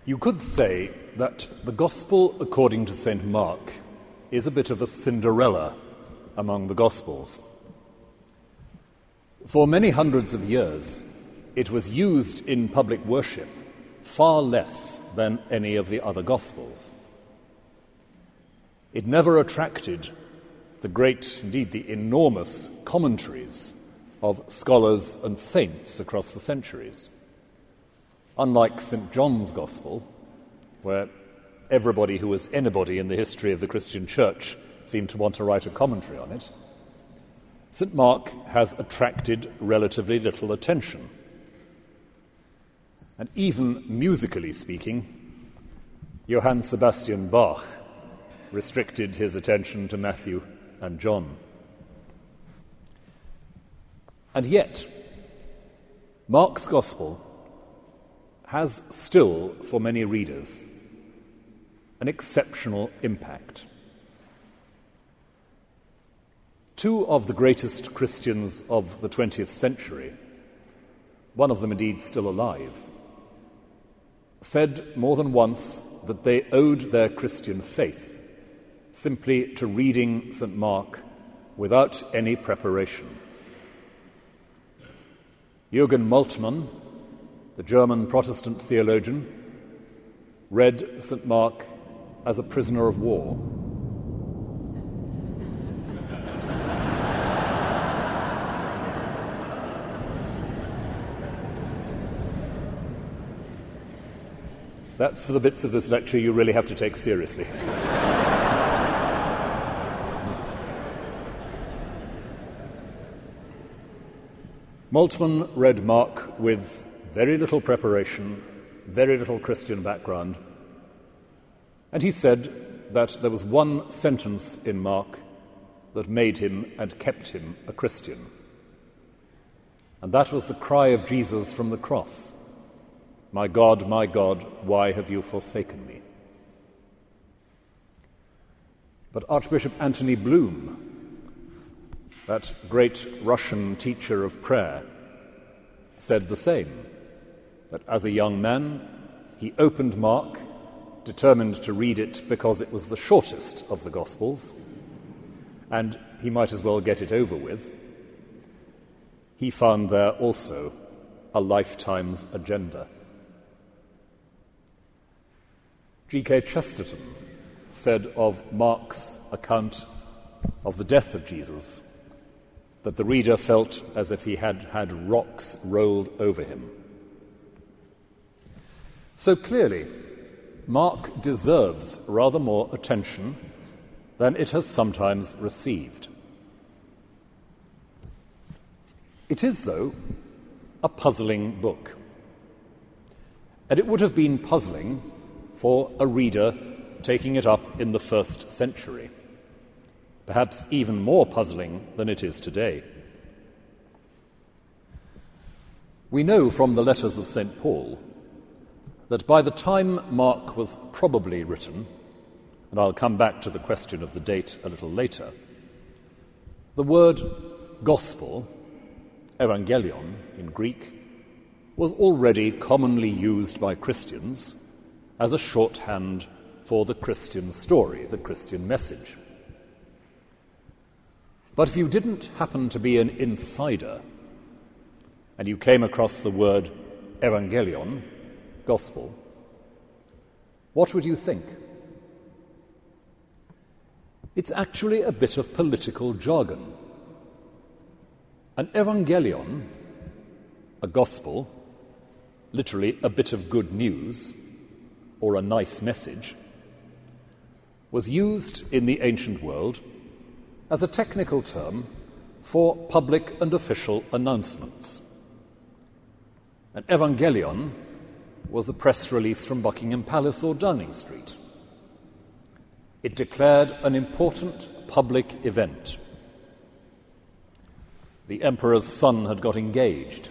You could say that the Gospel according to St. Mark is a bit of a Cinderella among the Gospels. For many hundreds of years, it was used in public worship far less than any of the other Gospels. It never attracted the great, indeed the enormous, commentaries of scholars and saints across the centuries. Unlike St. John's Gospel, where everybody who was anybody in the history of the Christian Church seemed to want to write a commentary on it, St. Mark has attracted relatively little attention. And even musically speaking, Johann Sebastian Bach restricted his attention to Matthew and John. And yet, Mark's Gospel has still, for many readers, an exceptional impact. Two of the greatest Christians of the 20th century, one of them indeed still alive, said more than once that they owed their Christian faith simply to reading St. Mark without any preparation. Jürgen Moltmann, the German Protestant theologian, read St. Mark as a prisoner of war. That's for the bits of this lecture you really have to take seriously. Moltmann read Mark with very little preparation, very little Christian background, and he said that there was one sentence in Mark that made him and kept him a Christian. And that was the cry of Jesus from the cross, my God, why have you forsaken me?" But Archbishop Anthony Bloom, that great Russian teacher of prayer, said the same, that as a young man he opened Mark, determined to read it because it was the shortest of the Gospels, and he might as well get it over with. He found there also a lifetime's agenda. G.K. Chesterton said of Mark's account of the death of Jesus that the reader felt as if he had had rocks rolled over him. So clearly, Mark deserves rather more attention than it has sometimes received. It is, though, a puzzling book. And it would have been puzzling for a reader taking it up in the first century, perhaps even more puzzling than it is today. We know from the letters of St. Paul that by the time Mark was probably written, and I'll come back to the question of the date a little later, the word gospel, evangelion in Greek, was already commonly used by Christians as a shorthand for the Christian story, the Christian message. But if you didn't happen to be an insider and you came across the word evangelion, gospel, what would you think? It's actually a bit of political jargon. An evangelion, a gospel, literally a bit of good news, or a nice message, was used in the ancient world as a technical term for public and official announcements. An evangelion was a press release from Buckingham Palace or Downing Street. It declared an important public event. The emperor's son had got engaged.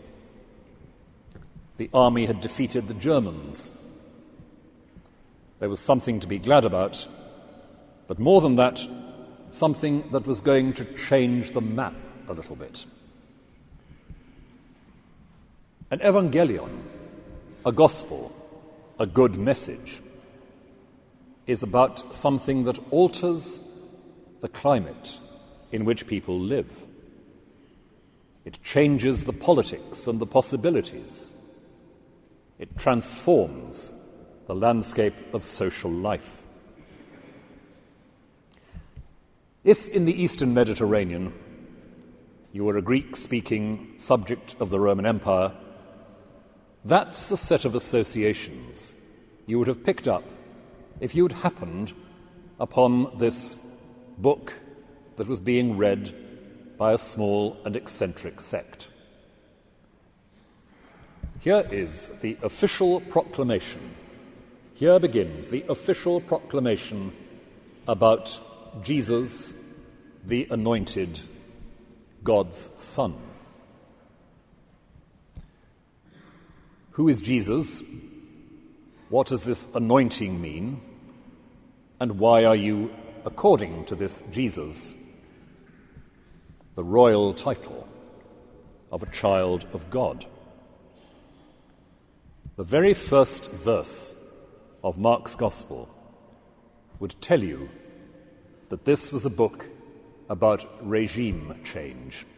The army had defeated the Germans. There was something to be glad about, but more than that, something that was going to change the map a little bit. An evangelion, a gospel, a good message is about something that alters the climate in which people live. It changes the politics and the possibilities. It transforms the landscape of social life. If in the Eastern Mediterranean you were a Greek-speaking subject of the Roman Empire, that's the set of associations you would have picked up if you'd happened upon this book that was being read by a small and eccentric sect. Here is the official proclamation. Here begins the official proclamation about Jesus, the anointed, God's Son. Who is Jesus? What does this anointing mean? And why are you, according to this Jesus, the royal title of a child of God? The very first verse of Mark's Gospel would tell you that this was a book about regime change.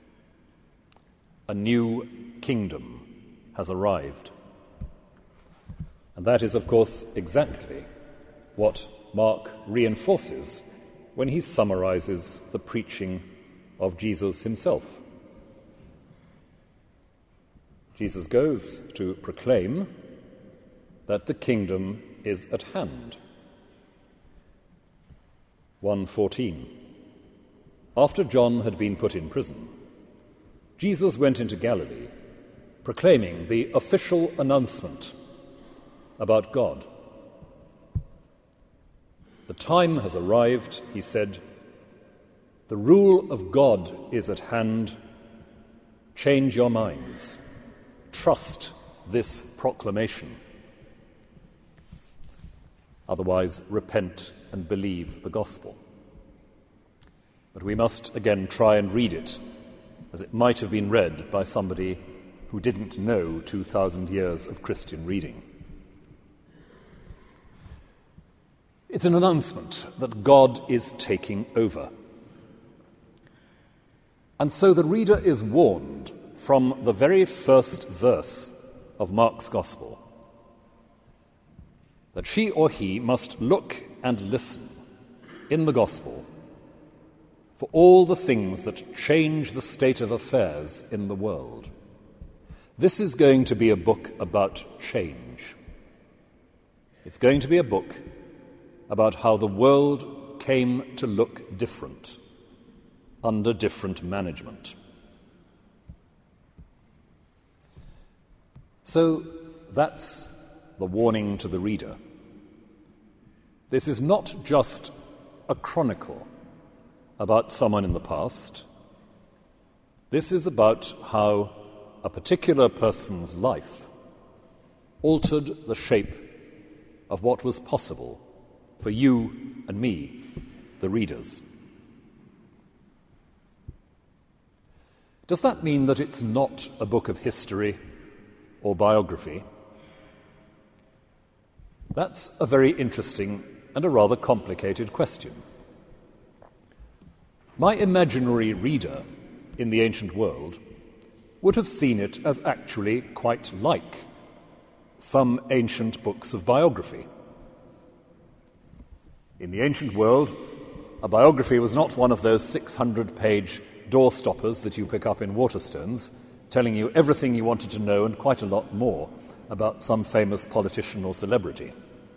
A new kingdom has arrived. And that is, of course, exactly what Mark reinforces when he summarizes the preaching of Jesus himself. Jesus goes to proclaim that the kingdom is at hand. 1:14. After John had been put in prison, Jesus went into Galilee, proclaiming the official announcement about God. The time has arrived, he said. The rule of God is at hand. Change your minds. Trust this proclamation. Otherwise, repent and believe the gospel. But we must again try and read it as it might have been read by somebody who didn't know 2,000 years of Christian reading. It's an announcement that God is taking over. And so the reader is warned from the very first verse of Mark's Gospel that she or he must look and listen in the Gospel for all the things that change the state of affairs in the world. This is going to be a book about change. It's going to be a book about how the world came to look different under different management. So that's the warning to the reader. This is not just a chronicle about someone in the past. This is about how a particular person's life altered the shape of what was possible for you and me, the readers. Does that mean that it's not a book of history or biography? That's a very interesting and a rather complicated question. My imaginary reader in the ancient world would have seen it as actually quite like some ancient books of biography. In the ancient world, a biography was not one of those 600-page door-stoppers that you pick up in Waterstones, telling you everything you wanted to know and quite a lot more about some famous politician or celebrity.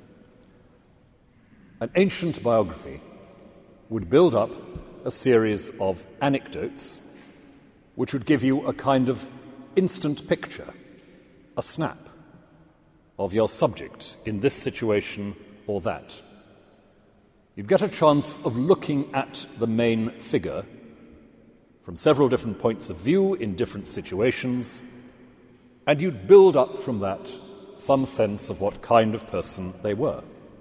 An ancient biography would build up a series of anecdotes which would give you a kind of instant picture, a snap of your subject in this situation or that. You'd get a chance of looking at the main figure from several different points of view in different situations, and you'd build up from that some sense of what kind of person they were.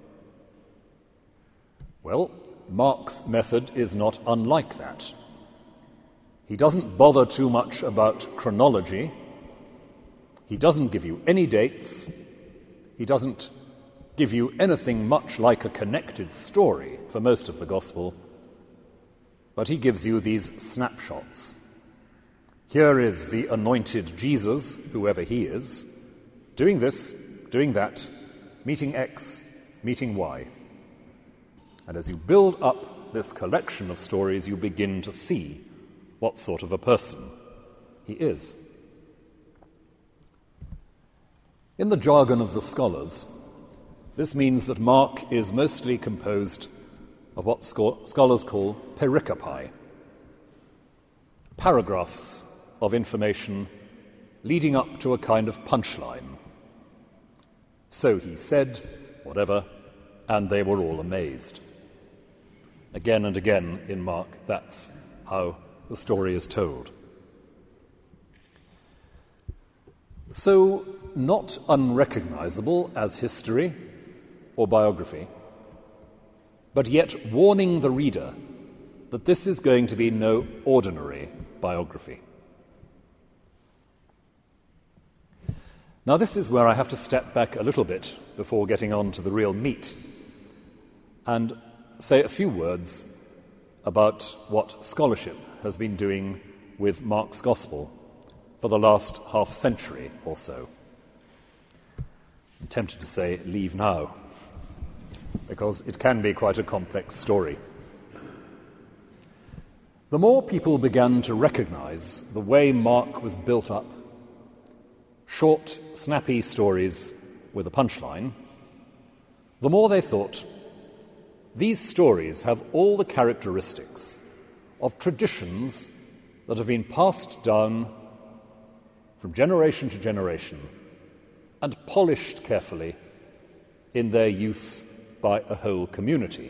Well, Mark's method is not unlike that. He doesn't bother too much about chronology. He doesn't give you any dates. He doesn't give you anything much like a connected story for most of the Gospel, but he gives you these snapshots. Here is the anointed Jesus, whoever he is, doing this, doing that, meeting X, meeting Y. And as you build up this collection of stories, you begin to see what sort of a person he is. In the jargon of the scholars, this means that Mark is mostly composed of what scholars call pericopai, paragraphs of information leading up to a kind of punchline. So he said, whatever, and they were all amazed. Again and again in Mark, that's how the story is told. So, not unrecognizable as history or biography, but yet warning the reader that this is going to be no ordinary biography. Now, this is where I have to step back a little bit before getting on to the real meat and say a few words about what scholarship has been doing with Mark's Gospel for the last half century or so. I'm tempted to say leave now, because it can be quite a complex story. The more people began to recognize the way Mark was built up, short, snappy stories with a punchline, the more they thought, these stories have all the characteristics of traditions that have been passed down from generation to generation and polished carefully in their use by a whole community.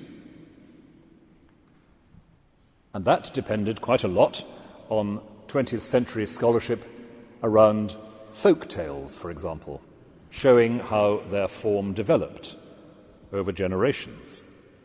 And that depended quite a lot on 20th century scholarship around folk tales, for example, showing how their form developed over generations.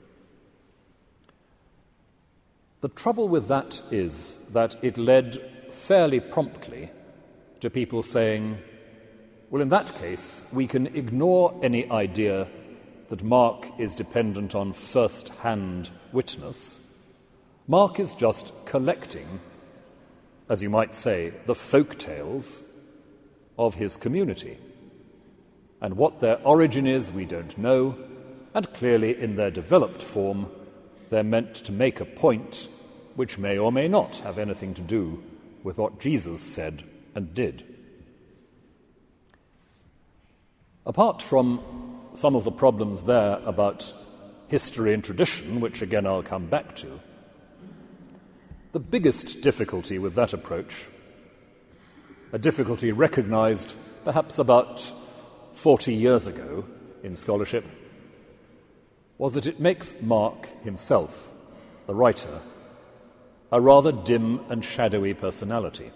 The trouble with that is that it led fairly promptly to people saying, well, in that case, we can ignore any idea that Mark is dependent on first-hand witness. Mark is just collecting, as you might say, the folk tales of his community. And what their origin is, we don't know, and clearly in their developed form, they're meant to make a point which may or may not have anything to do with what Jesus said and did. Apart from some of the problems there about history and tradition, which again I'll come back to, the biggest difficulty with that approach, a difficulty recognized perhaps about 40 years ago in scholarship, was that it makes Mark himself, the writer, a rather dim and shadowy personality.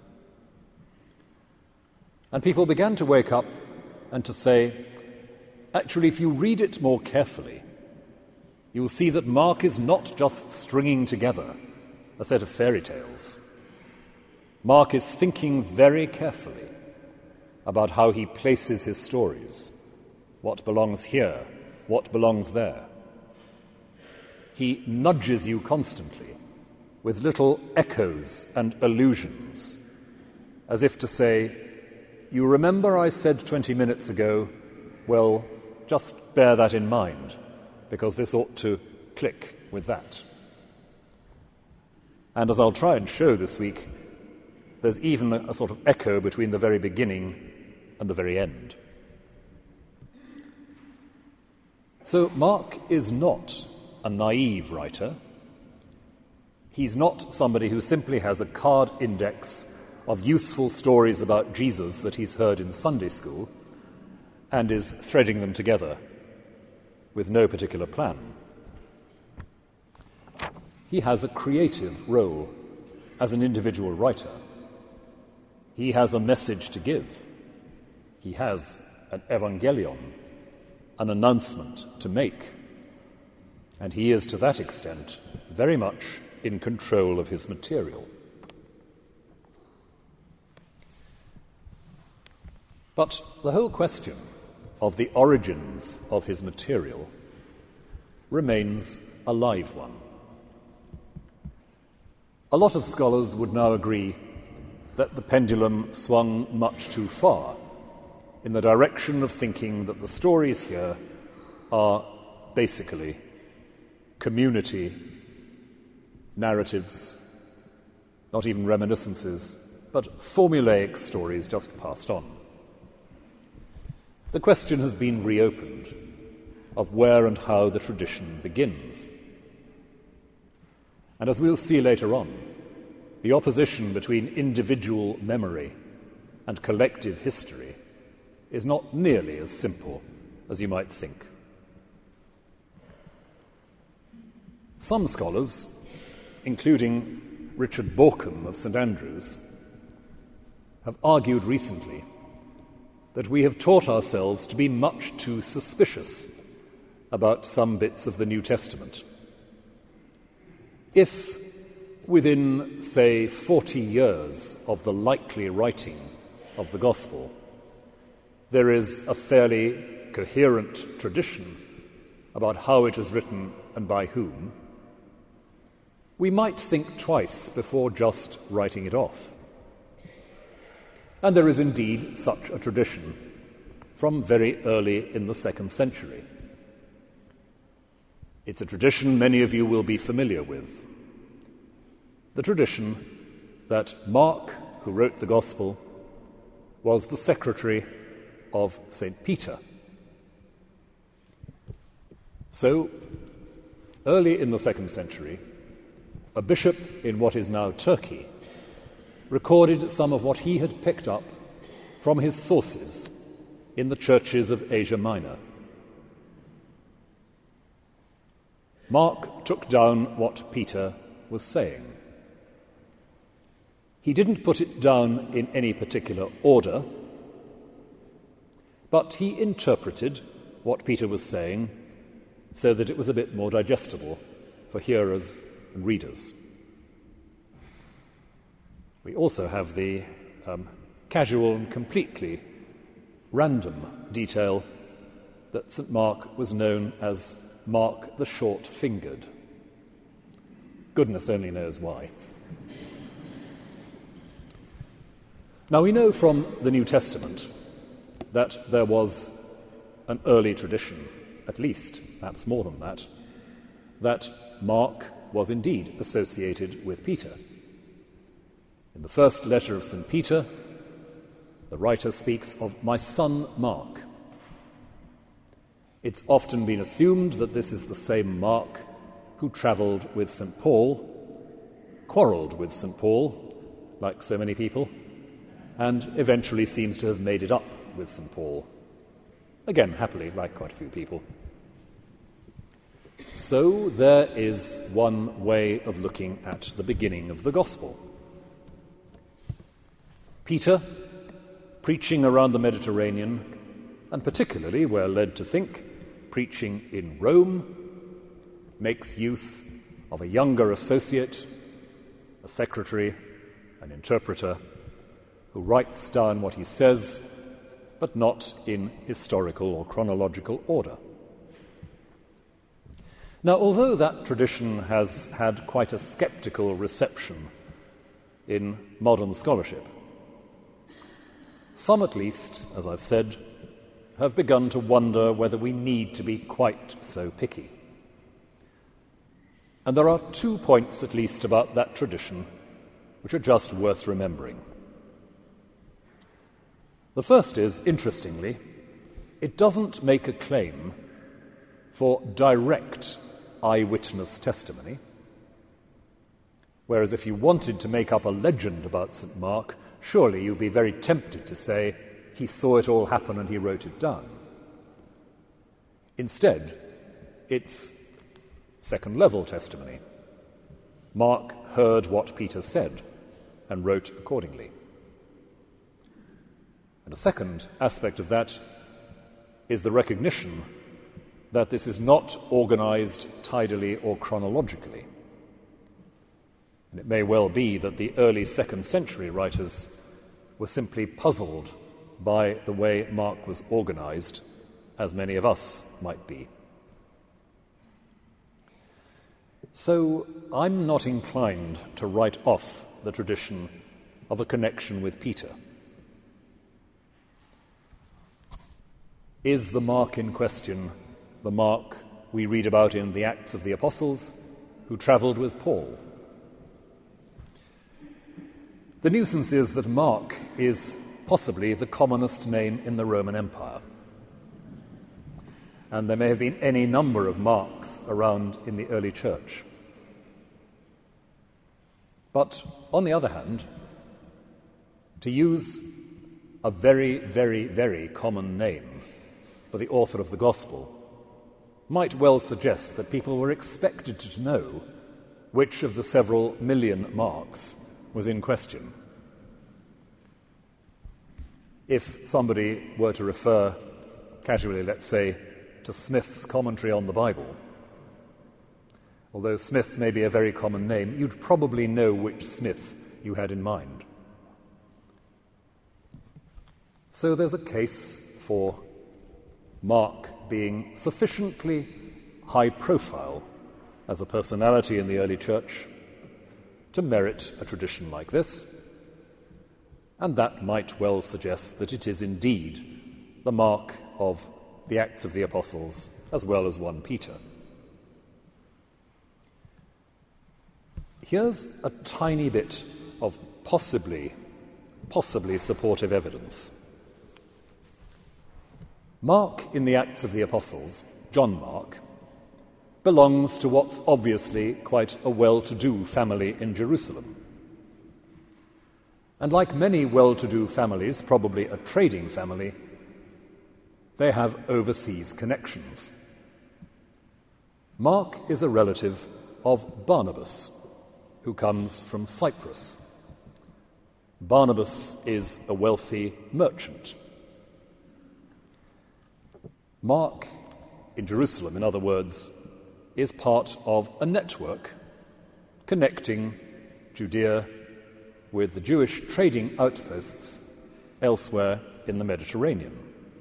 And people began to wake up and to say, actually, if you read it more carefully, you'll see that Mark is not just stringing together a set of fairy tales. Mark is thinking very carefully about how he places his stories, what belongs here, what belongs there. He nudges you constantly with little echoes and allusions, as if to say, you remember I said 20 minutes ago, well, just bear that in mind, because this ought to click with that. And as I'll try and show this week, there's even a sort of echo between the very beginning and the very end. So Mark is not a naive writer. He's not somebody who simply has a card index of useful stories about Jesus that he's heard in Sunday school and is threading them together with no particular plan. He has a creative role as an individual writer. He has a message to give. He has an evangelion, an announcement to make. And he is, to that extent, very much in control of his material. But the whole question of the origins of his material remains a live one. A lot of scholars would now agree that the pendulum swung much too far in the direction of thinking that the stories here are basically community narratives, not even reminiscences, but formulaic stories just passed on. The question has been reopened of where and how the tradition begins. And as we'll see later on, the opposition between individual memory and collective history is not nearly as simple as you might think. Some scholars, including Richard Bauckham of St Andrews, have argued recently that we have taught ourselves to be much too suspicious about some bits of the New Testament. If, within, say, 40 years of the likely writing of the Gospel, there is a fairly coherent tradition about how it was written and by whom, we might think twice before just writing it off. And there is indeed such a tradition from very early in the 2nd century. It's a tradition many of you will be familiar with. The tradition that Mark, who wrote the Gospel, was the secretary of St. Peter. So, early in the 2nd century, a bishop in what is now Turkey recorded some of what he had picked up from his sources in the churches of Asia Minor. Mark took down what Peter was saying. He didn't put it down in any particular order, but he interpreted what Peter was saying so that it was a bit more digestible for hearers and readers. We also have the casual and completely random detail that St. Mark was known as Mark the Short-Fingered. Goodness only knows why. Now, we know from the New Testament that there was an early tradition, at least, perhaps more than that Mark was indeed associated with Peter. In the first letter of St. Peter, the writer speaks of my son Mark. It's often been assumed that this is the same Mark who travelled with St. Paul, quarrelled with St. Paul, like so many people, and eventually seems to have made it up with St. Paul. Again, happily, like quite a few people. So there is one way of looking at the beginning of the Gospel. Peter, preaching around the Mediterranean, and particularly, we're led to think, preaching in Rome, makes use of a younger associate, a secretary, an interpreter, who writes down what he says, but not in historical or chronological order. Now, although that tradition has had quite a sceptical reception in modern scholarship, some at least, as I've said, have begun to wonder whether we need to be quite so picky. And there are 2 points at least about that tradition which are just worth remembering. The first is, interestingly, it doesn't make a claim for direct eyewitness testimony, whereas if you wanted to make up a legend about St. Mark, surely you'd be very tempted to say he saw it all happen and he wrote it down. Instead, it's second-level testimony. Mark heard what Peter said and wrote accordingly. And a second aspect of that is the recognition that this is not organized tidily or chronologically. And it may well be that the early 2nd century writers were simply puzzled by the way Mark was organized as many of us might be. So I'm not inclined to write off the tradition of a connection with Peter. Is the Mark in question the Mark we read about in the Acts of the Apostles, who travelled with Paul? The nuisance is that Mark is possibly the commonest name in the Roman Empire, and there may have been any number of Marks around in the early church. But on the other hand, to use a very, very, very common name for the author of the Gospel might well suggest that people were expected to know which of the several million Marks was in question. If somebody were to refer casually, let's say, to Smith's commentary on the Bible, although Smith may be a very common name, you'd probably know which Smith you had in mind. So there's a case for Mark being sufficiently high profile as a personality in the early church to merit a tradition like this, and that might well suggest that it is indeed the Mark of the Acts of the Apostles as well as 1 Peter. Here's a tiny bit of possibly supportive evidence. Mark in the Acts of the Apostles, John Mark, belongs to what's obviously quite a well-to-do family in Jerusalem. And like many well-to-do families, probably a trading family, they have overseas connections. Mark is a relative of Barnabas, who comes from Cyprus. Barnabas is a wealthy merchant. Mark, in Jerusalem, in other words, is part of a network connecting Judea with the Jewish trading outposts elsewhere in the Mediterranean.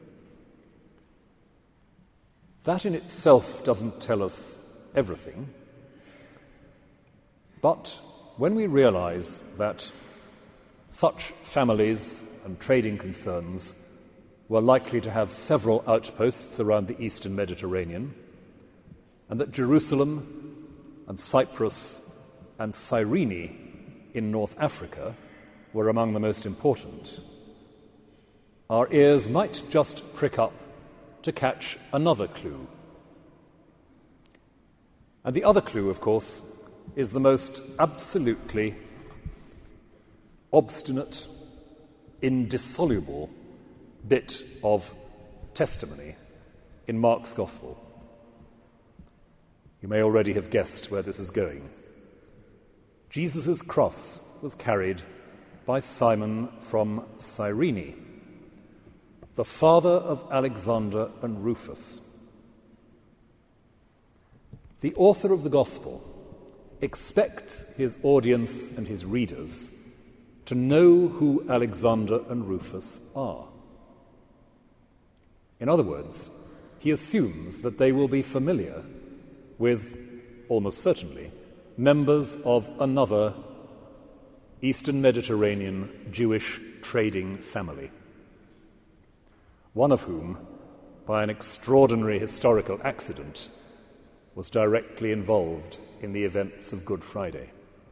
That in itself doesn't tell us everything, but when we realize that such families and trading concerns were likely to have several outposts around the eastern Mediterranean, and that Jerusalem and Cyprus and Cyrene in North Africa were among the most important, our ears might just prick up to catch another clue. And the other clue, of course, is the most absolutely obstinate, indissoluble bit of testimony in Mark's Gospel. You may already have guessed where this is going. Jesus' cross was carried by Simon from Cyrene, the father of Alexander and Rufus. The author of the Gospel expects his audience and his readers to know who Alexander and Rufus are. In other words, he assumes that they will be familiar with, almost certainly, members of another Eastern Mediterranean Jewish trading family, one of whom, by an extraordinary historical accident, was directly involved in the events of Good Friday.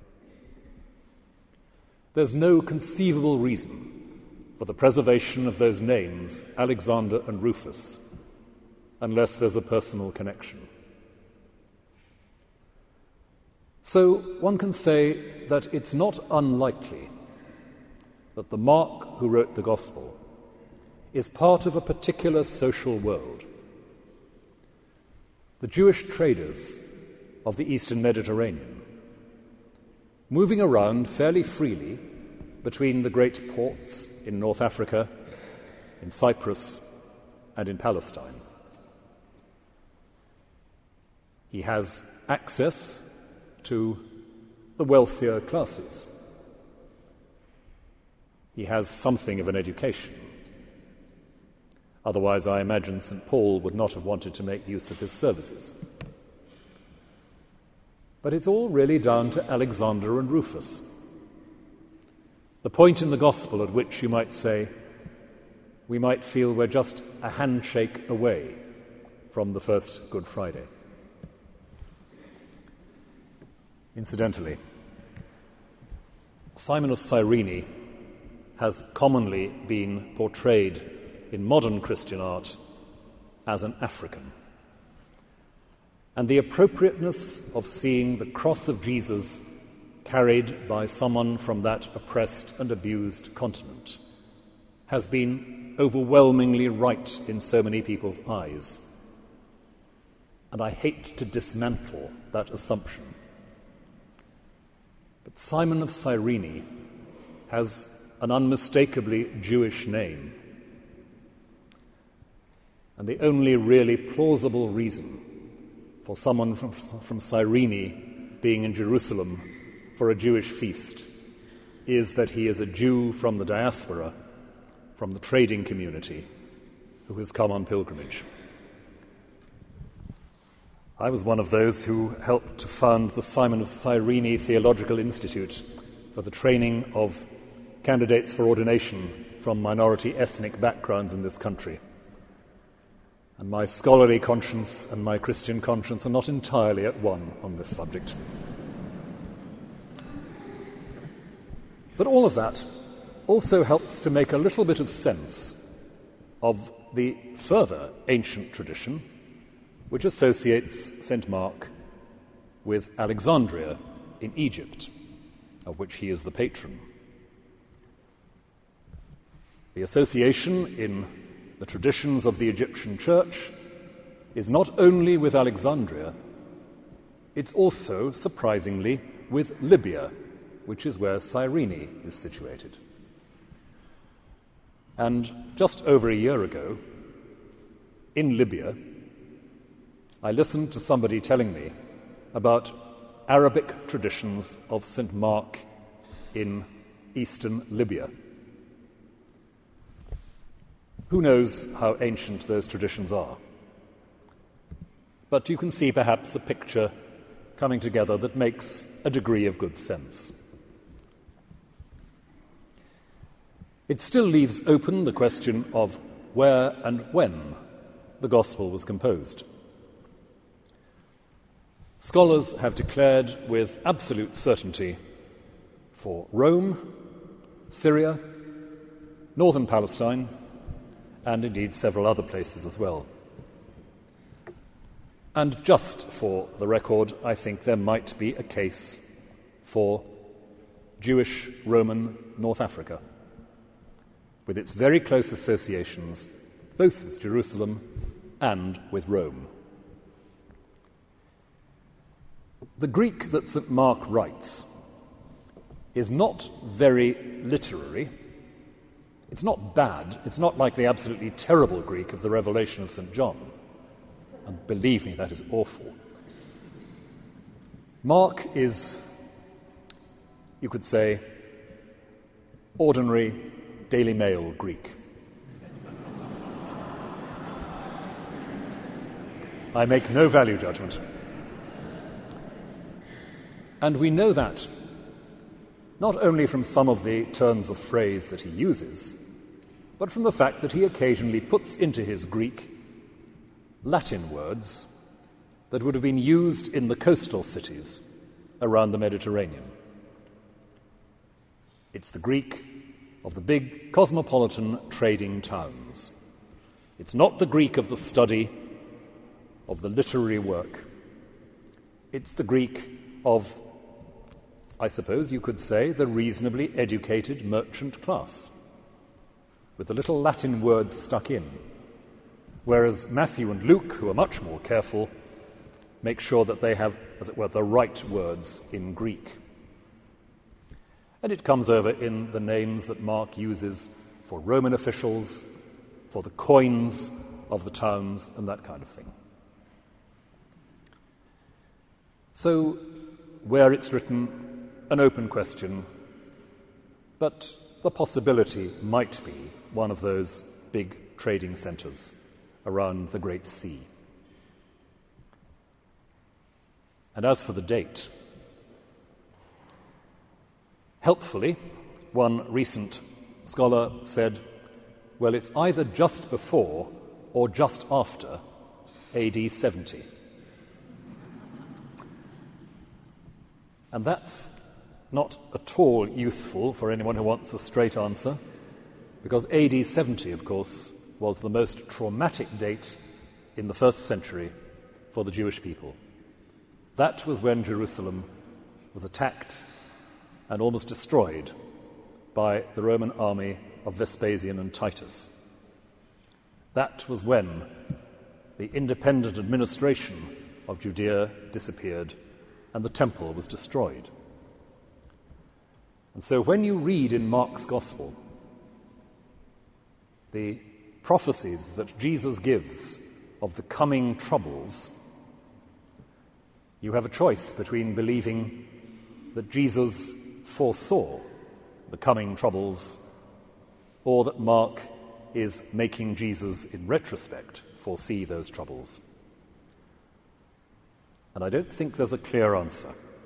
There's no conceivable reason for the preservation of those names, Alexander and Rufus, unless there's a personal connection. So one can say that it's not unlikely that the Mark who wrote the Gospel is part of a particular social world. The Jewish traders of the Eastern Mediterranean, moving around fairly freely between the great ports in North Africa, in Cyprus, and in Palestine. He has access to the wealthier classes. He has something of an education. Otherwise, I imagine St. Paul would not have wanted to make use of his services. But it's all really down to Alexander and Rufus. The point in the gospel at which you might say, we might feel we're just a handshake away from the first Good Friday. Incidentally, Simon of Cyrene has commonly been portrayed in modern Christian art as an African. And the appropriateness of seeing the cross of Jesus carried by someone from that oppressed and abused continent has been overwhelmingly right in so many people's eyes. And I hate to dismantle that assumption. But Simon of Cyrene has an unmistakably Jewish name. And the only really plausible reason for someone from Cyrene being in Jerusalem for a Jewish feast is that he is a Jew from the diaspora, from the trading community, who has come on pilgrimage. I was one of those who helped to found the Simon of Cyrene Theological Institute for the training of candidates for ordination from minority ethnic backgrounds in this country. And my scholarly conscience and my Christian conscience are not entirely at one on this subject. But all of that also helps to make a little bit of sense of the further ancient tradition which associates St. Mark with Alexandria in Egypt, of which he is the patron. The association in the traditions of the Egyptian church is not only with Alexandria, it's also, surprisingly, with Libya, which is where Cyrene is situated. And just over a year ago, in Libya, I listened to somebody telling me about Arabic traditions of St. Mark in eastern Libya. Who knows how ancient those traditions are? But you can see perhaps a picture coming together that makes a degree of good sense. It still leaves open the question of where and when the Gospel was composed. Scholars have declared with absolute certainty for Rome, Syria, northern Palestine, and indeed several other places as well. And just for the record, I think there might be a case for Jewish Roman North Africa, with its very close associations both with Jerusalem and with Rome. The Greek that St. Mark writes is not very literary. It's not bad. It's not like the absolutely terrible Greek of the Revelation of St. John. And believe me, that is awful. Mark is, you could say, ordinary Daily Mail Greek. I make no value judgment. And we know that not only from some of the turns of phrase that he uses, but from the fact that he occasionally puts into his Greek Latin words that would have been used in the coastal cities around the Mediterranean. It's the Greek of the big cosmopolitan trading towns. It's not the Greek of the study, of the literary work. It's the Greek of, I suppose you could say, the reasonably educated merchant class, with the little Latin words stuck in, whereas Matthew and Luke, who are much more careful, make sure that they have, as it were, the right words in Greek. And it comes over in the names that Mark uses for Roman officials, for the coins of the towns, and that kind of thing. So, where it's written, an open question, but the possibility might be one of those big trading centres around the Great Sea. And as for the date, helpfully, one recent scholar said, well, it's either just before or just after AD 70. And that's not at all useful for anyone who wants a straight answer, because AD 70, of course, was the most traumatic date in the first century for the Jewish people. That was when Jerusalem was attacked and almost destroyed by the Roman army of Vespasian and Titus. That was when the independent administration of Judea disappeared and the temple was destroyed. And so when you read in Mark's Gospel the prophecies that Jesus gives of the coming troubles, you have a choice between believing that Jesus foresaw the coming troubles or that Mark is making Jesus, in retrospect, foresee those troubles. And I don't think there's a clear answer.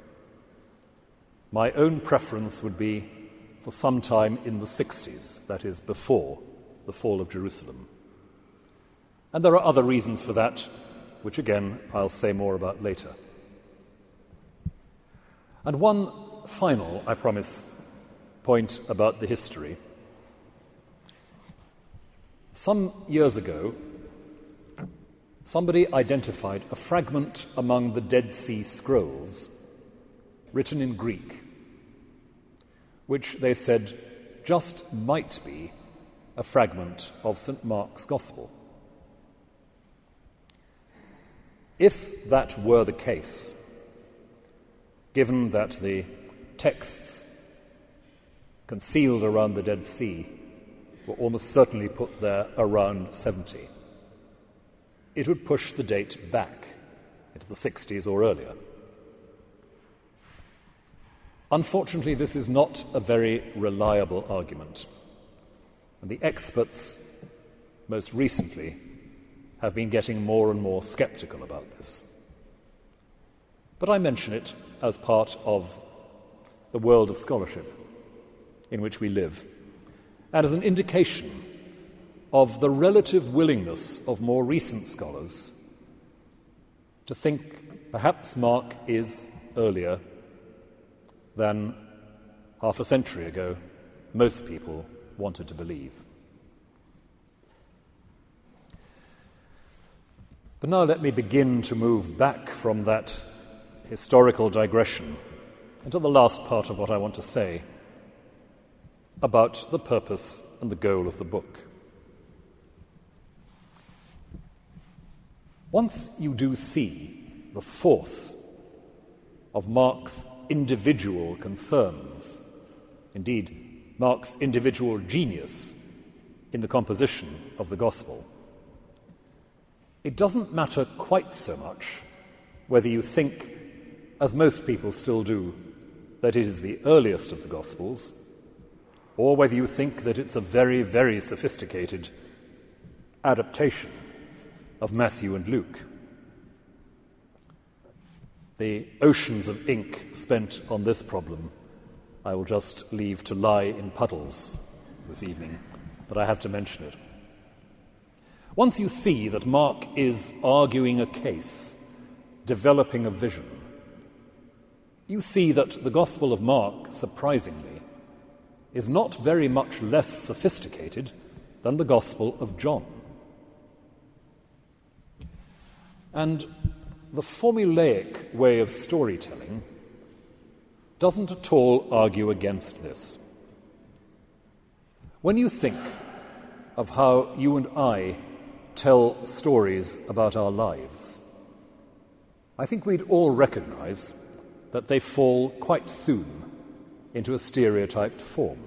My own preference would be for some time in the 60s, that is, before the fall of Jerusalem. And there are other reasons for that, which again I'll say more about later. And one final, I promise, point about the history. Some years ago, somebody identified a fragment among the Dead Sea Scrolls written in Greek, which they said just might be a fragment of St. Mark's Gospel. If that were the case, given that the texts concealed around the Dead Sea were almost certainly put there around 70, it would push the date back into the 60s or earlier. Unfortunately, this is not a very reliable argument, and the experts, most recently, have been getting more and more sceptical about this. But I mention it as part of the world of scholarship in which we live, and as an indication of the relative willingness of more recent scholars to think perhaps Mark is earlier than half a century ago most people wanted to believe. But now let me begin to move back from that historical digression into the last part of what I want to say about the purpose and the goal of the book. Once you do see the force of Mark's individual concerns, indeed Mark's individual genius in the composition of the Gospel, it doesn't matter quite so much whether you think, as most people still do, that it is the earliest of the Gospels, or whether you think that it's a very, very sophisticated adaptation of Matthew and Luke. The oceans of ink spent on this problem I will just leave to lie in puddles this evening, but I have to mention it. Once you see that Mark is arguing a case, developing a vision, you see that the Gospel of Mark, surprisingly, is not very much less sophisticated than the Gospel of John. And the formulaic way of storytelling doesn't at all argue against this. When you think of how you and I tell stories about our lives, I think we'd all recognize that they fall quite soon into a stereotyped form.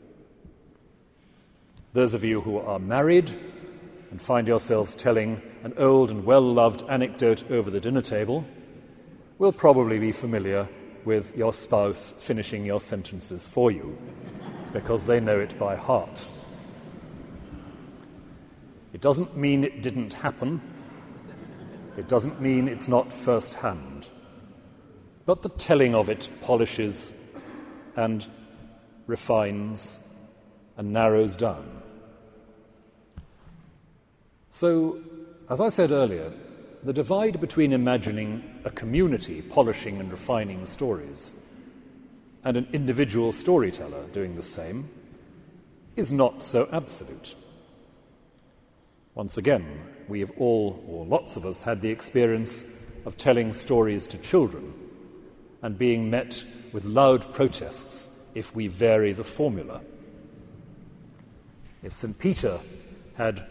Those of you who are married and find yourselves telling an old and well-loved anecdote over the dinner table will probably be familiar with your spouse finishing your sentences for you, because they know it by heart. It doesn't mean it didn't happen. It doesn't mean it's not first-hand. But the telling of it polishes and refines and narrows down. So, as I said earlier, the divide between imagining a community polishing and refining stories and an individual storyteller doing the same is not so absolute. Once again, we have all, or lots of us, had the experience of telling stories to children and being met with loud protests if we vary the formula. If St. Peter had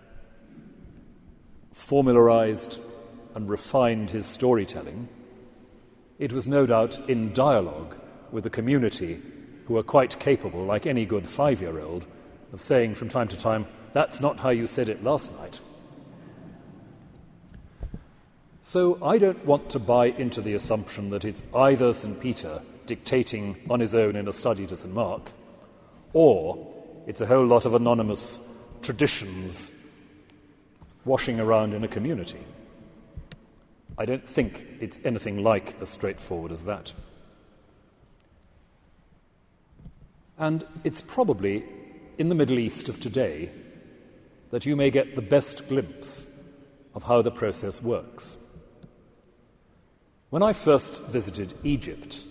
formularized and refined his storytelling, it was no doubt in dialogue with a community who are quite capable, like any good 5-year-old, of saying from time to time, "That's not how you said it last night." So I don't want to buy into the assumption that it's either St. Peter dictating on his own in a study to St. Mark, or it's a whole lot of anonymous traditions washing around in a community. I don't think it's anything like as straightforward as that. And it's probably in the Middle East of today that you may get the best glimpse of how the process works. When I first visited Egypt,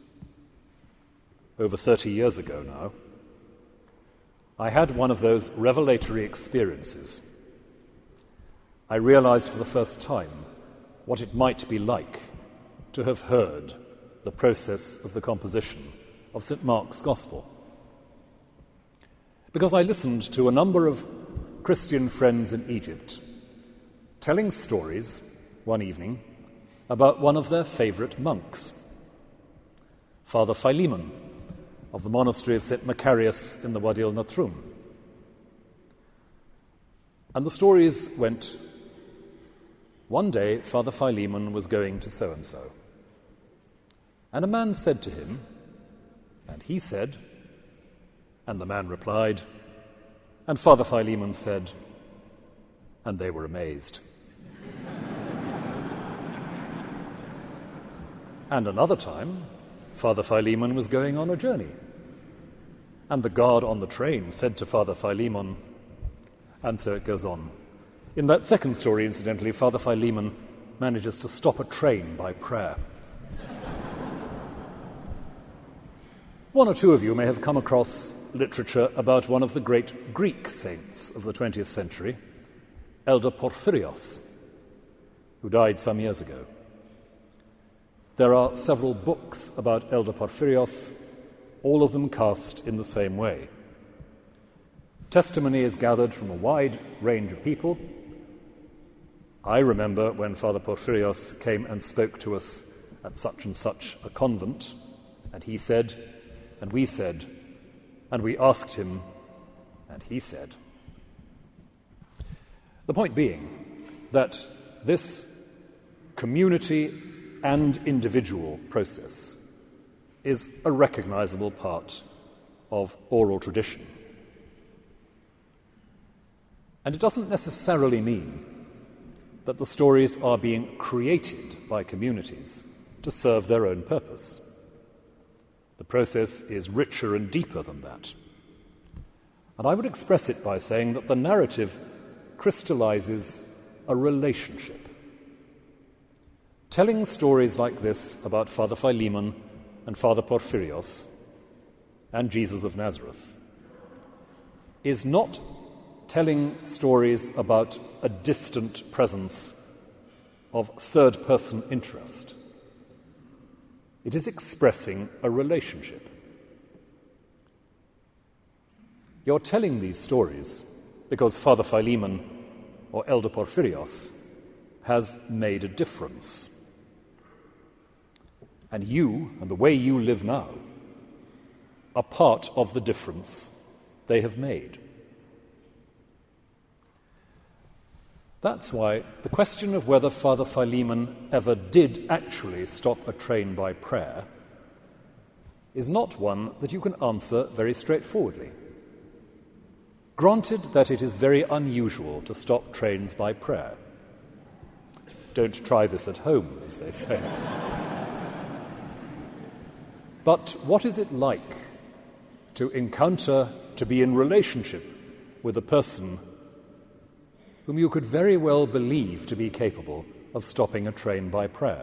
over 30 years ago now, I had one of those revelatory experiences. I realized for the first time what it might be like to have heard the process of the composition of St. Mark's Gospel. Because I listened to a number of Christian friends in Egypt telling stories one evening about one of their favorite monks, Father Philemon of the monastery of St. Macarius in the Wadi al-Natrum. And the stories went, one day Father Philemon was going to so-and-so, and a man said to him, and he said, and the man replied, and Father Philemon said, and they were amazed. And another time, Father Philemon was going on a journey, and the guard on the train said to Father Philemon, and so it goes on. In that second story, incidentally, Father Philemon manages to stop a train by prayer. One or two of you may have come across literature about one of the great Greek saints of the 20th century, Elder Porphyrios, who died some years ago. There are several books about Elder Porphyrios, all of them cast in the same way. Testimony is gathered from a wide range of people. I remember when Father Porphyrios came and spoke to us at such and such a convent, and he said, and we said, and we asked him, and he said. The point being that this community and individual process is a recognizable part of oral tradition. And it doesn't necessarily mean that the stories are being created by communities to serve their own purpose. The process is richer and deeper than that. And I would express it by saying that the narrative crystallizes a relationship. Telling stories like this about Father Philemon and Father Porphyrios and Jesus of Nazareth is not telling stories about a distant presence of third-person interest. It is expressing a relationship. You're telling these stories because Father Philemon or Elder Porphyrios has made a difference. And you, and the way you live now, are part of the difference they have made. That's why the question of whether Father Philemon ever did actually stop a train by prayer is not one that you can answer very straightforwardly. Granted that it is very unusual to stop trains by prayer. Don't try this at home, as they say. But what is it like to encounter, to be in relationship with a person whom you could very well believe to be capable of stopping a train by prayer?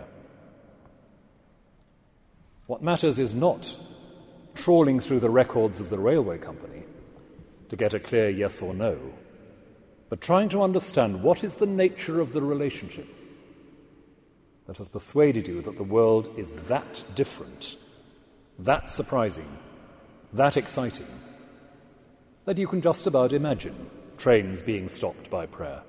What matters is not trawling through the records of the railway company to get a clear yes or no, but trying to understand what is the nature of the relationship that has persuaded you that the world is that different, that surprising, that exciting, that you can just about imagine trains being stopped by prayer.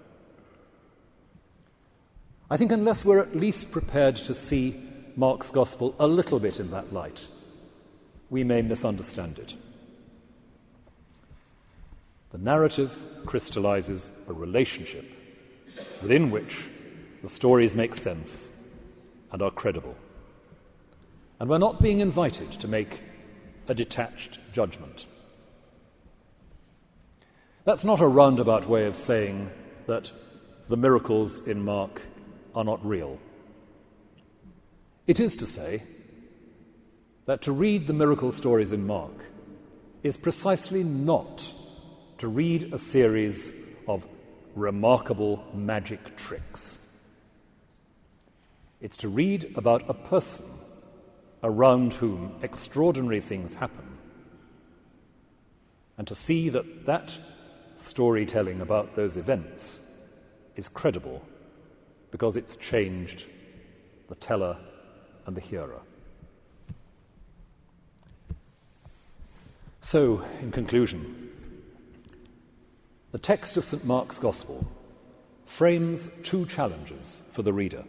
I think unless we're at least prepared to see Mark's Gospel a little bit in that light, we may misunderstand it. The narrative crystallizes a relationship within which the stories make sense and are credible. And we're not being invited to make a detached judgment. That's not a roundabout way of saying that the miracles in Mark are not real. It is to say that to read the miracle stories in Mark is precisely not to read a series of remarkable magic tricks. It's to read about a person around whom extraordinary things happen, and to see that that storytelling about those events is credible because it's changed the teller and the hearer. So, in conclusion, the text of St. Mark's Gospel frames two challenges for the reader.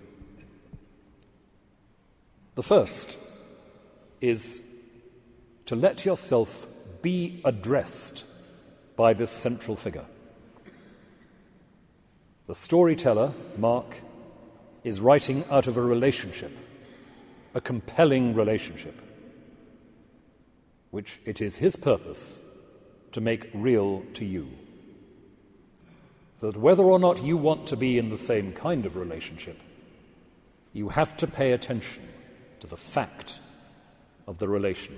The first is to let yourself be addressed by this central figure. The storyteller, Mark, is writing out of a relationship, a compelling relationship, which it is his purpose to make real to you. So that whether or not you want to be in the same kind of relationship, you have to pay attention to the fact of the relation.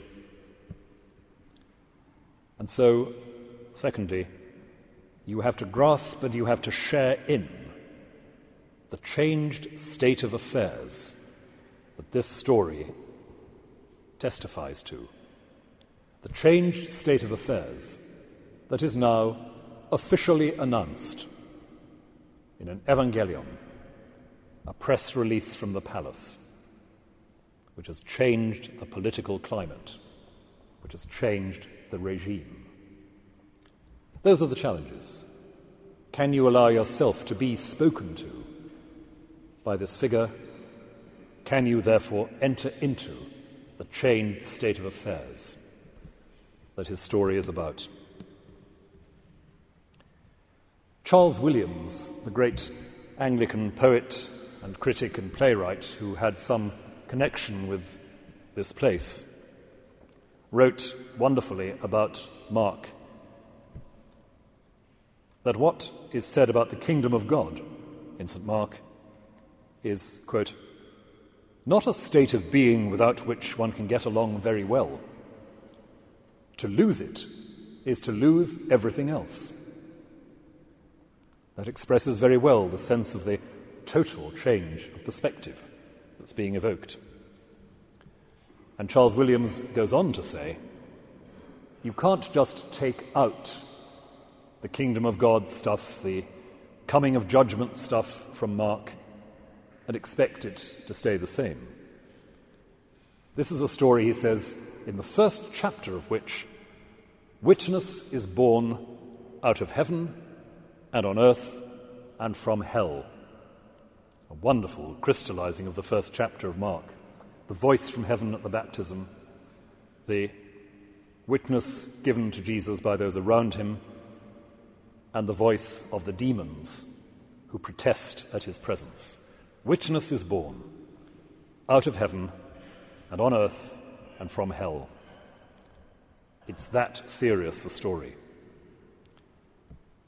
And so, secondly, you have to grasp and you have to share in the changed state of affairs that this story testifies to. The changed state of affairs that is now officially announced in an evangelion, a press release from the palace, which has changed the political climate, which has changed the regime. Those are the challenges. Can you allow yourself to be spoken to by this figure? Can you therefore enter into the changed state of affairs that his story is about? Charles Williams, the great Anglican poet and critic and playwright who had some connection with this place, wrote wonderfully about Mark that what is said about the kingdom of God in St. Mark is, quote, not a state of being without which one can get along very well. To lose it is to lose everything else. That expresses very well the sense of the total change of perspective that's being evoked. And Charles Williams goes on to say, you can't just take out the kingdom of God stuff, the coming of judgment stuff from Mark, and expect it to stay the same. This is a story, he says, in the first chapter of which witness is born out of heaven and on earth and from hell. A wonderful crystallizing of the first chapter of Mark. The voice from heaven at the baptism, the witness given to Jesus by those around him, and the voice of the demons who protest at his presence. Witness is born out of heaven and on earth and from hell. It's that serious a story.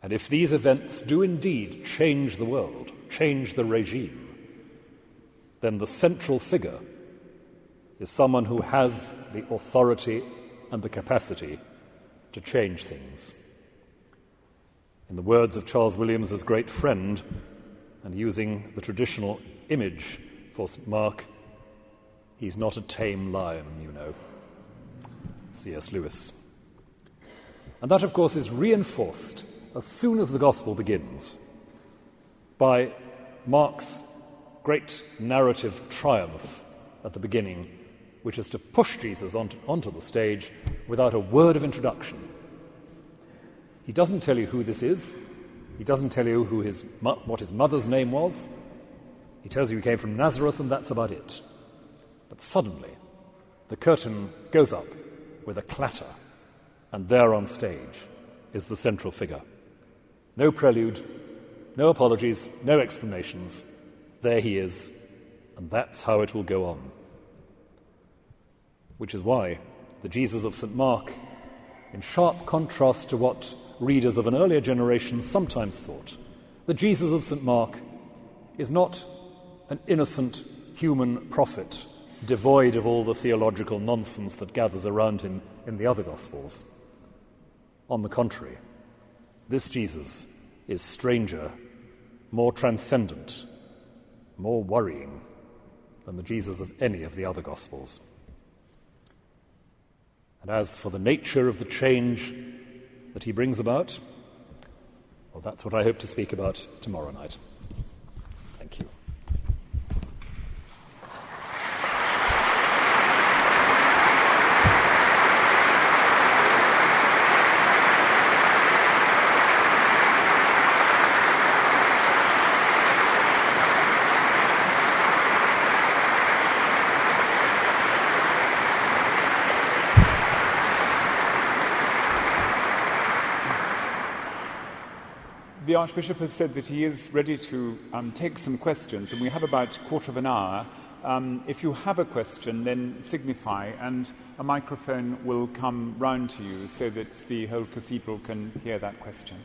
And if these events do indeed change the world, change the regime, then the central figure is someone who has the authority and the capacity to change things. In the words of Charles Williams' great friend, and using the traditional image for St. Mark, he's not a tame lion, you know. C.S. Lewis. And that, of course, is reinforced as soon as the Gospel begins by Mark's great narrative triumph at the beginning, which is to push Jesus onto the stage without a word of introduction. He doesn't tell you who this is. He doesn't tell you what his mother's name was. He tells you he came from Nazareth, and that's about it. But suddenly, the curtain goes up with a clatter, and there on stage is the central figure. No prelude, no apologies, no explanations. There he is, and that's how it will go on. Which is why the Jesus of St. Mark, in sharp contrast to what readers of an earlier generation sometimes thought, the Jesus of St. Mark is not an innocent human prophet devoid of all the theological nonsense that gathers around him in the other Gospels. On the contrary, this Jesus is stranger, more transcendent, more worrying than the Jesus of any of the other Gospels. And as for the nature of the change that he brings about, well, that's what I hope to speak about tomorrow night. Thank you. The Archbishop has said that he is ready to take some questions, and we have about a quarter of an hour. If you have a question, then signify, and a microphone will come round to you so that the whole cathedral can hear that question.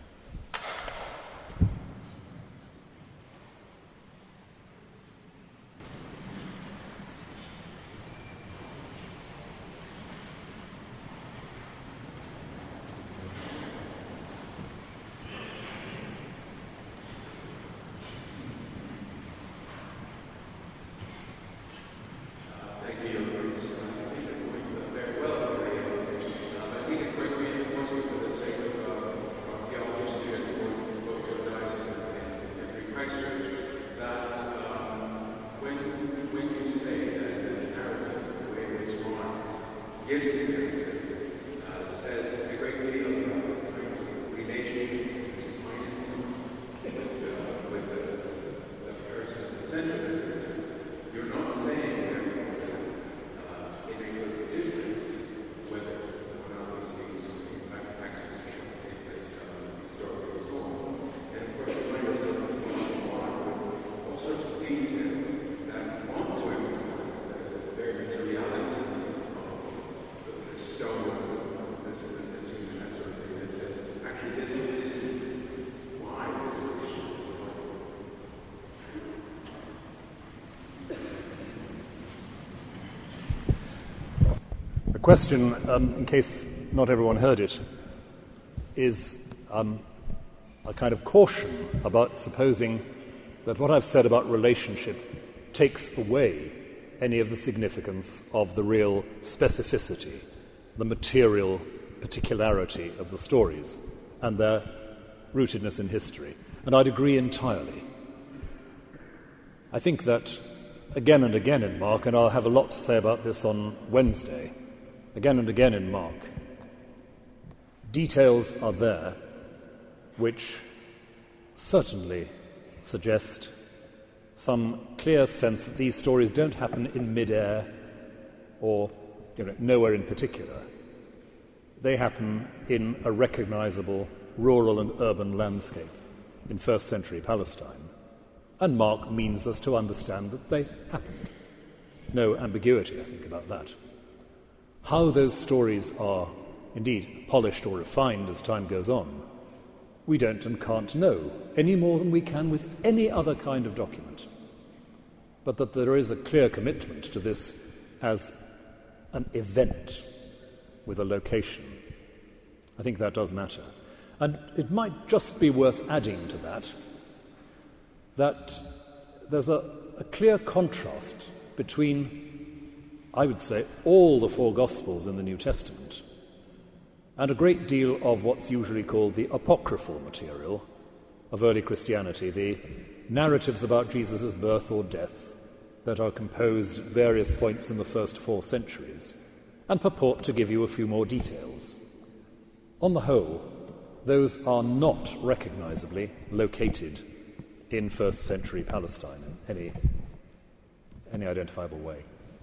The question, in case not everyone heard it, is a kind of caution about supposing that what I've said about relationship takes away any of the significance of the real specificity, the material particularity of the stories and their rootedness in history. And I'd agree entirely. I think that again and again in Mark, and I'll have a lot to say about this on Wednesday, again and again in Mark, details are there which certainly suggest some clear sense that these stories don't happen in mid-air or nowhere in particular. They happen in a recognizable rural and urban landscape in first century Palestine. And Mark means us to understand that they happened. No ambiguity, I think, about that. How those stories are indeed polished or refined as time goes on we don't and can't know, any more than we can with any other kind of document. But that there is a clear commitment to this as an event with a location. I think that does matter. And it might just be worth adding to that there's a clear contrast between, I would say, all the four Gospels in the New Testament and a great deal of what's usually called the apocryphal material of early Christianity, the narratives about Jesus' birth or death that are composed at various points in the first 4 centuries and purport to give you a few more details. On the whole, those are not recognisably located in first century Palestine in any identifiable way.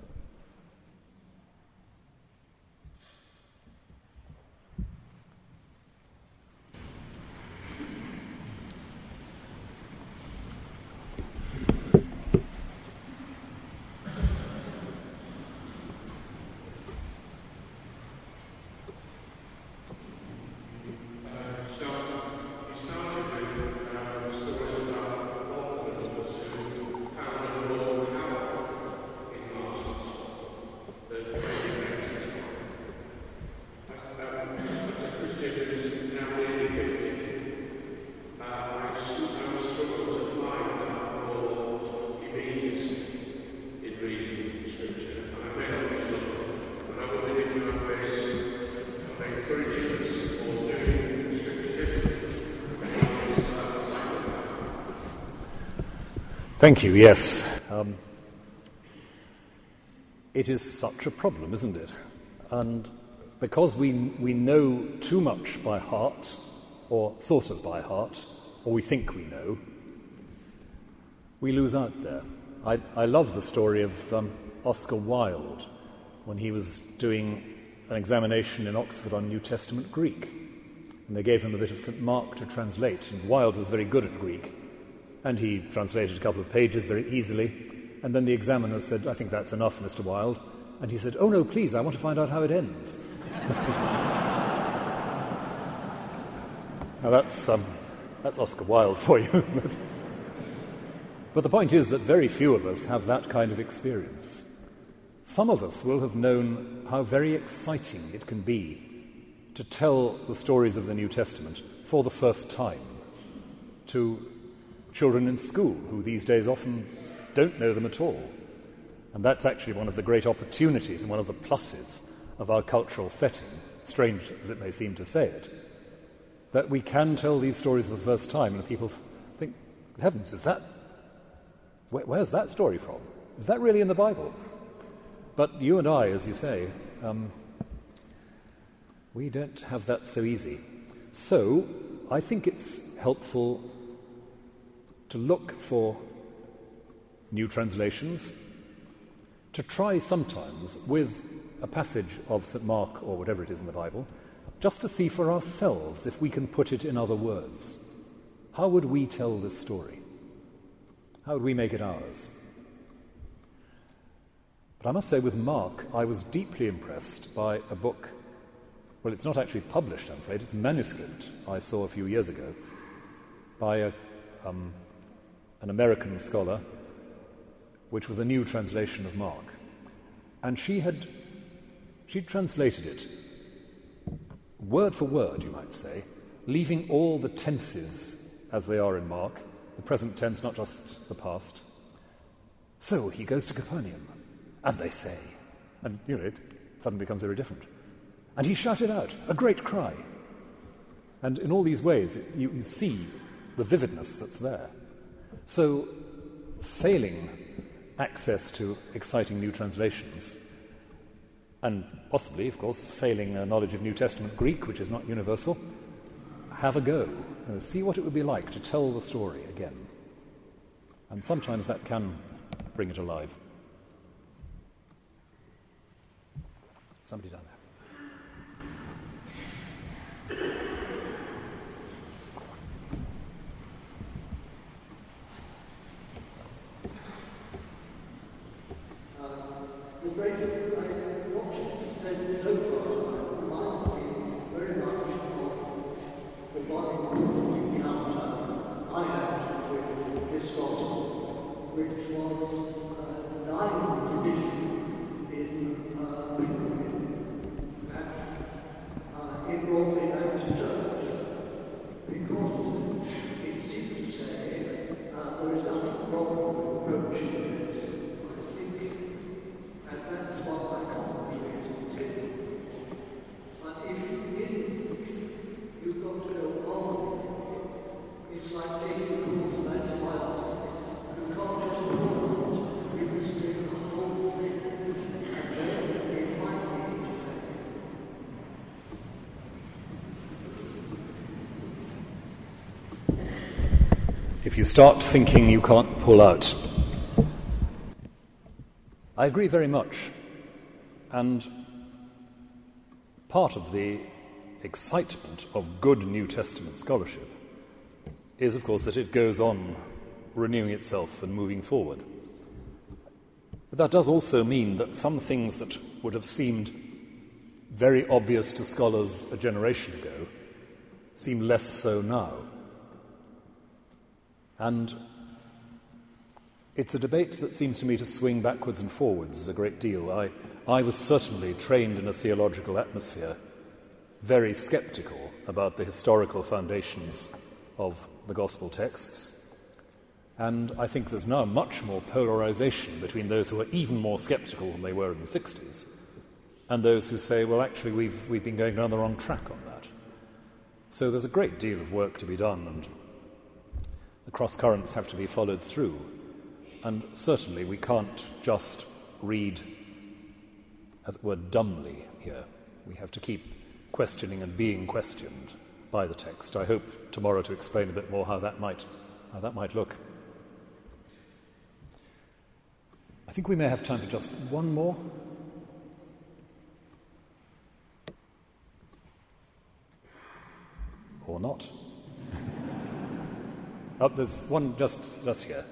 Thank you, yes. It is such a problem, isn't it? And because we know too much by heart, or sort of by heart, or we think we know, we lose out there. I love the story of Oscar Wilde when he was doing an examination in Oxford on New Testament Greek. And they gave him a bit of St. Mark to translate, and Wilde was very good at Greek. And he translated a couple of pages very easily. And then the examiner said, "I think that's enough, Mr. Wilde." And he said, "Oh, no, please, I want to find out how it ends." Now, that's Oscar Wilde for you. But the point is that very few of us have that kind of experience. Some of us will have known how very exciting it can be to tell the stories of the New Testament for the first time to children in school who these days often don't know them at all. And that's actually one of the great opportunities and one of the pluses of our cultural setting, strange as it may seem to say it, that we can tell these stories for the first time and people think, heavens, is that, where's that story from? Is that really in the Bible? But you and I, as you say, we don't have that so easy. So I think it's helpful to look for new translations, to try sometimes with a passage of St. Mark or whatever it is in the Bible, just to see for ourselves if we can put it in other words. How would we tell this story? How would we make it ours? But I must say with Mark, I was deeply impressed by a book. Well, it's not actually published, I'm afraid. It's a manuscript I saw a few years ago by an American scholar, which was a new translation of Mark. And she'd translated it word for word, you might say, leaving all the tenses as they are in Mark, the present tense, not just the past. So he goes to Capernaum, and they say, and it suddenly becomes very different. And he shouted out, a great cry. And in all these ways, you see the vividness that's there. So, failing access to exciting new translations, and possibly, of course, failing a knowledge of New Testament Greek, which is not universal, have a go. See what it would be like to tell the story again. And sometimes that can bring it alive. Somebody down there. What you've said so far reminds me very much of the body which was 9th edition in it brought me back to church, because it seemed to say there is nothing wrong with approaching this by thinking, and that's what my commentary is intended. But if you begin thinking, you've got to go on thinking. It's like taking a course of antibiotics. You can't just go on, you must take the whole thing, and then it might lead to faith. If you start thinking, you can't pull out. I agree very much. And part of the excitement of good New Testament scholarship is, of course, that it goes on renewing itself and moving forward. But that does also mean that some things that would have seemed very obvious to scholars a generation ago seem less so now. And it's a debate that seems to me to swing backwards and forwards a great deal. I was certainly trained in a theological atmosphere, very sceptical about the historical foundations of the gospel texts. And I think there's now much more polarization between those who are even more sceptical than they were in the 60s and those who say, well, actually, we've been going down the wrong track on that. So there's a great deal of work to be done, and the cross-currents have to be followed through. And certainly we can't just read, as it were, dumbly here. We have to keep questioning and being questioned by the text. I hope tomorrow to explain a bit more how that might look. I think we may have time for just one more. Or not. Oh, there's one just here.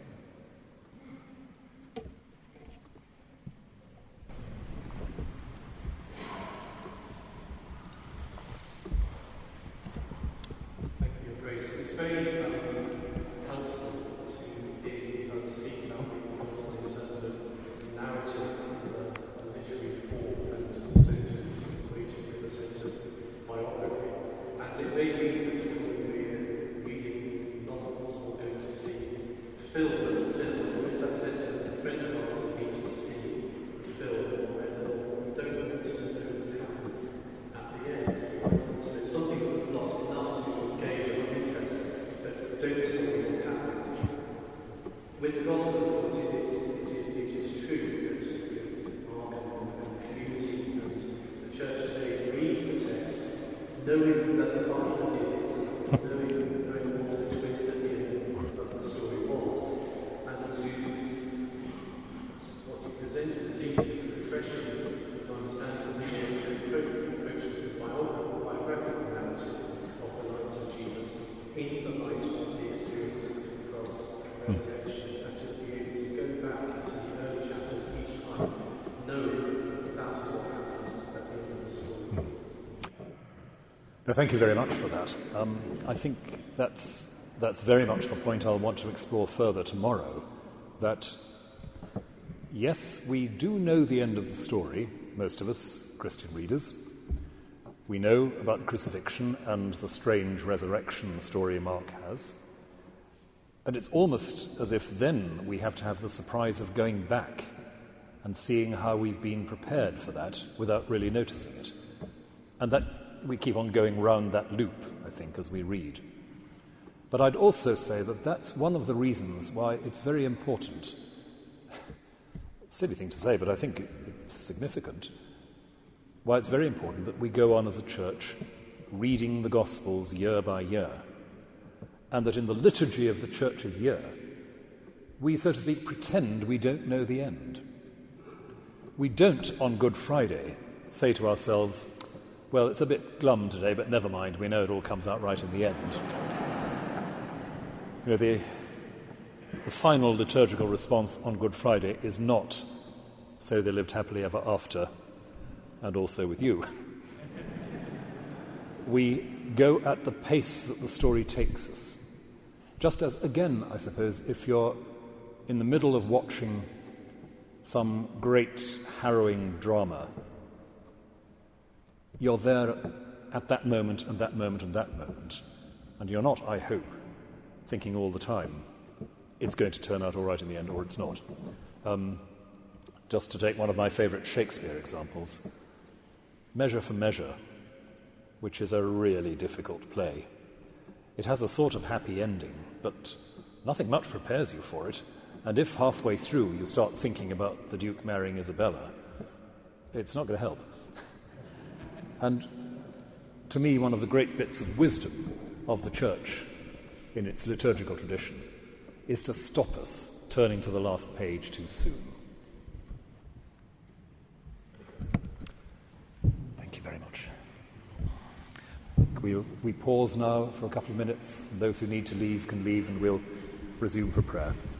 Thank you, Your Grace. It's very helpful to be speaking about the gospel in terms of narrative and literary form, and also to equating with a sense of biography. And it may be that when we're reading novels or going to see film at the cinema, there is that sense that a friend of ours has been to see the film where we don't want to know what happens at the end. So it's something that's not enough to engage our interest, but don't tell me what happened. With the gospel, of course, it is true that Mark and the community and the church today reads the text, knowing that the author did it, knowing very much the twist at the end of the story was, and what you presented this evening is a refreshing to understand the meaning of approaches of biographical narrative of the lives of Jesus in the light of the experience of the cross and resurrection, and to be able to go back to the early chapters each time, knowing that is what happened at the end of the story. No, thank you very much for that. I think that's very much the point I'll want to explore further tomorrow, that yes, we do know the end of the story, most of us, Christian readers. We know about the crucifixion and the strange resurrection story Mark has. And it's almost as if then we have to have the surprise of going back and seeing how we've been prepared for that without really noticing it. And that we keep on going round that loop, I think, as we read. But I'd also say that that's one of the reasons why it's very important. Silly thing to say, but I think it's significant. Why it's very important that we go on as a church reading the Gospels year by year, and that in the liturgy of the church's year, we, so to speak, pretend we don't know the end. We don't, on Good Friday, say to ourselves, well, it's a bit glum today, but never mind, we know it all comes out right in the end. You know, the final liturgical response on Good Friday is not, so they lived happily ever after, and also with you. We go at the pace that the story takes us. Just as, again, I suppose, if you're in the middle of watching some great harrowing drama. You're there at that moment and that moment and that moment, and you're not, I hope, thinking all the time, it's going to turn out all right in the end, or it's not. Just to take one of my favourite Shakespeare examples, Measure for Measure, which is a really difficult play. It has a sort of happy ending, but nothing much prepares you for it, and if halfway through you start thinking about the Duke marrying Isabella, it's not going to help. And to me, one of the great bits of wisdom of the Church in its liturgical tradition is to stop us turning to the last page too soon. Thank you very much. We pause now for a couple of minutes. Those who need to leave can leave, and we'll resume for prayer.